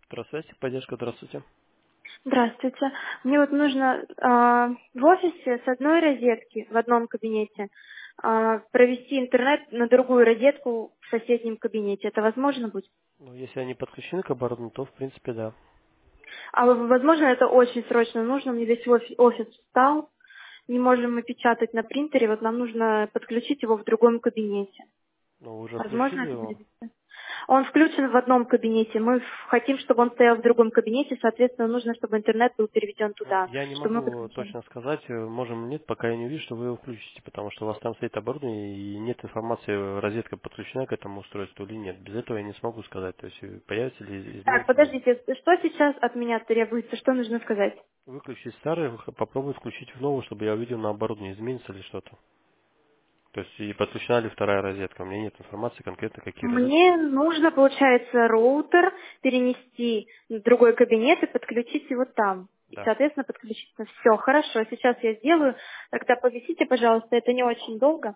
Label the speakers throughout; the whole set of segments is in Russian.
Speaker 1: Здравствуйте, поддержка, здравствуйте.
Speaker 2: Здравствуйте. Мне вот нужно в офисе с одной розетки в одном кабинете провести интернет на другую розетку в соседнем кабинете. Это возможно будет?
Speaker 1: Ну, если они подключены к оборудованию, то в принципе да.
Speaker 2: Возможно, это очень срочно нужно. Мне весь офис встал. Не можем мы печатать на принтере. Вот нам нужно подключить его в другом кабинете.
Speaker 1: Ну, вы уже
Speaker 2: Возможно,
Speaker 1: включили
Speaker 2: это
Speaker 1: его?
Speaker 2: будет? Он включен в одном кабинете. Мы хотим, чтобы он стоял в другом кабинете. Соответственно, нужно, чтобы интернет был переведен
Speaker 1: Ну,
Speaker 2: туда,
Speaker 1: я не
Speaker 2: чтобы мы
Speaker 1: могу
Speaker 2: подключали.
Speaker 1: точно сказать, можем или нет, пока я не увижу, что вы его включите, потому что у вас там стоит оборудование и нет информации, розетка подключена к этому устройству или нет. Без этого я не смогу сказать, то есть появится ли
Speaker 2: Так,
Speaker 1: изменится ли.
Speaker 2: подождите, что сейчас от меня требуется? Что нужно сказать?
Speaker 1: Выключить старый, попробуй включить в новую, чтобы я увидел на оборудовании, изменится ли что-то. То есть и подключена ли вторая розетка. У меня нет информации конкретно, какие розетки.
Speaker 2: Мне нужно, получается, роутер перенести в другой кабинет и подключить его там. И,
Speaker 1: Да.
Speaker 2: соответственно, подключиться. Все, хорошо, сейчас я сделаю. Тогда повисите, пожалуйста, это не очень долго.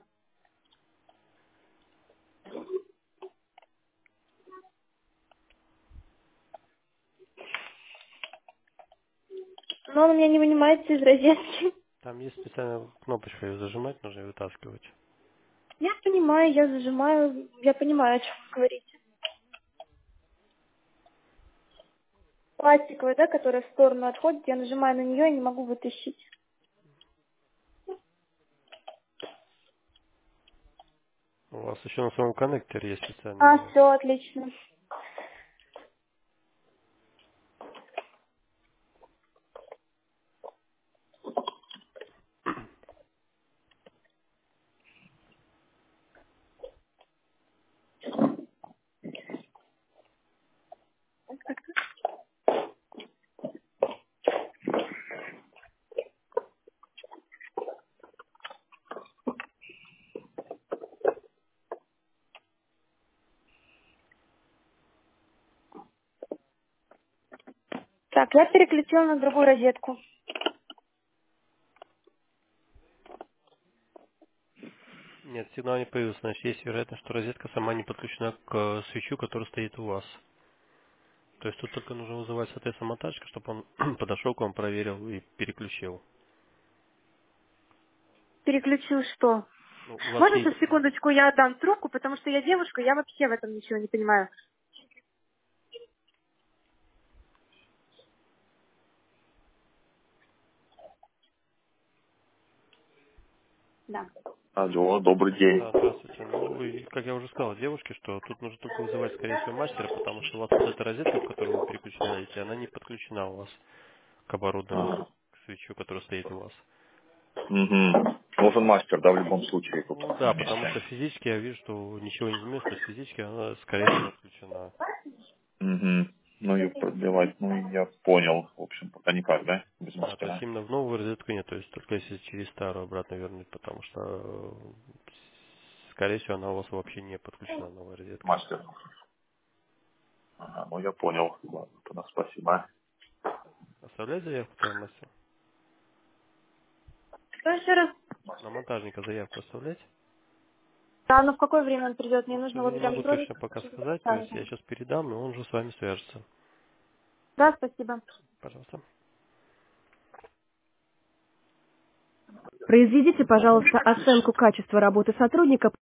Speaker 2: Но он у меня не вынимается из розетки.
Speaker 1: Там есть специальная кнопочка, ее зажимать нужно и вытаскивать.
Speaker 2: Я понимаю, я зажимаю, я понимаю, о чем вы говорите. Пластиковая, да, которая в сторону отходит, я нажимаю на нее и не могу вытащить.
Speaker 1: У вас еще на своем коннекторе есть специальный.
Speaker 2: Все, отлично. Так, я переключила на другую розетку.
Speaker 1: Нет, сигнал не появился, значит есть вероятность, что розетка сама не подключена к свечу, который стоит у вас. То есть тут только нужно вызывать, соответственно, монтажника, чтобы он подошел к вам, проверил и переключил.
Speaker 2: Переключил что?
Speaker 1: Ну, у вас
Speaker 2: Можно
Speaker 1: есть...
Speaker 2: сейчас секундочку я отдам трубку, потому что я девушка, я вообще в этом ничего не понимаю. Да.
Speaker 3: Алло, добрый день.
Speaker 1: Да, здравствуйте. Ну, и, как я уже сказал девушке, что тут нужно только вызывать, скорее всего, мастера, потому что у вас вот эта розетка, в которую вы переключаете, она не подключена у вас к оборудованию, к свечу, который стоит у вас.
Speaker 3: Угу. Нужен мастер, да, в любом случае тут
Speaker 1: Ну
Speaker 3: на
Speaker 1: да, потому что
Speaker 3: месте.
Speaker 1: физически я вижу, что ничего не изменилось, то есть физически она, скорее всего, отключена.
Speaker 3: Угу. Ну и продлевать, ну я понял. В общем, пока никак, да, без
Speaker 1: Да, то есть
Speaker 3: мастера.
Speaker 1: именно в новую розетку нет, то есть только если через старую обратно вернуть, потому что, скорее всего, она у вас вообще не подключена, новая розетка.
Speaker 3: Мастер. Ага, ну я понял. Ладно, тогда спасибо.
Speaker 1: Оставлять заявку там, мастер?
Speaker 2: Что еще раз?
Speaker 1: На монтажника заявку оставлять?
Speaker 2: Да, но в какое время он придет? Мне
Speaker 1: Ну, к
Speaker 2: нужно вот
Speaker 1: сожалению, не
Speaker 2: прям
Speaker 1: могу
Speaker 2: срочно.
Speaker 1: точно пока сказать, то
Speaker 2: Да,
Speaker 1: есть я сейчас передам, и он же с вами свяжется.
Speaker 2: да, спасибо.
Speaker 1: Пожалуйста.
Speaker 4: Произведите, пожалуйста, оценку качества работы сотрудника